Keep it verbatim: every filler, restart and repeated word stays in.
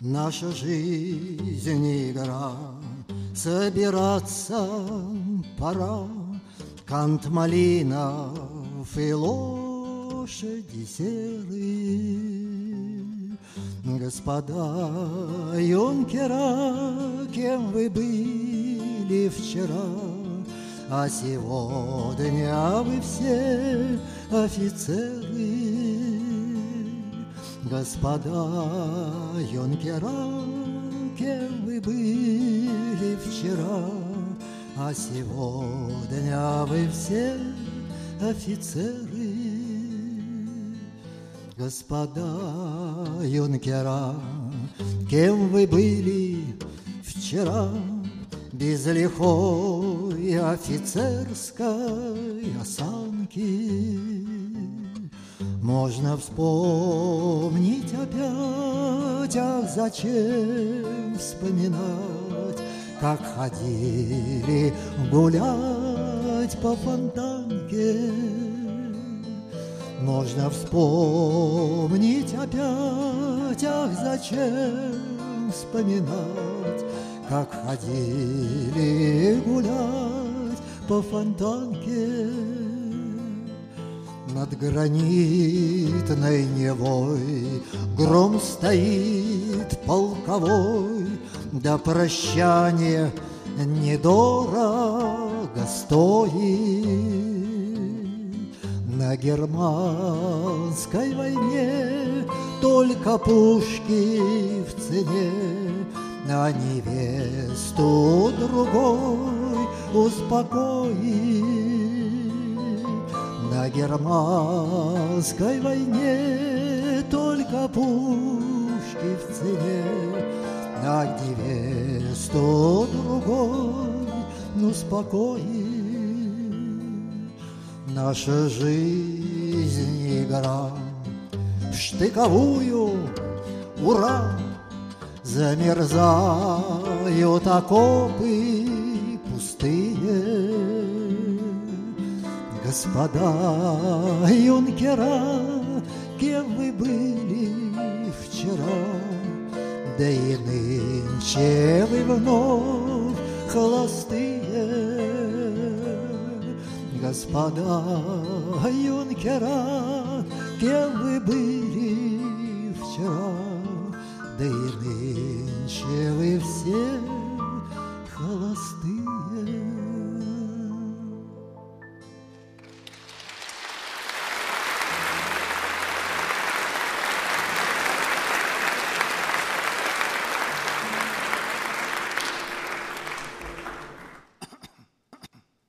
Наша жизнь игра, собираться пора. Кант малинов и лошади серые. Господа юнкера, кем вы были вчера, а сегодня вы все офицеры. Господа юнкера, кем вы были вчера, а сегодня вы все офицеры. Господа юнкера, кем вы были вчера, без лихой офицерской осанки? Можно вспомнить опять, ах, зачем вспоминать, как ходили гулять по Фонтанке. Можно вспомнить опять, ах, зачем вспоминать, как ходили гулять по Фонтанке. Над гранитной Невой гром стоит полковой, до прощания недорого стоит. На германской войне только пушки в цене, а невесту другой успокоит. На германской войне только пушки в цене, а невесту другой успокоит. Наша жизнь игра в штыковую, ура! Замерзают окопы пустые. Господа юнкера, кем вы были вчера, да и нынче вы вновь холостые. Господа юнкера, кем вы были вчера, да и нынче вы все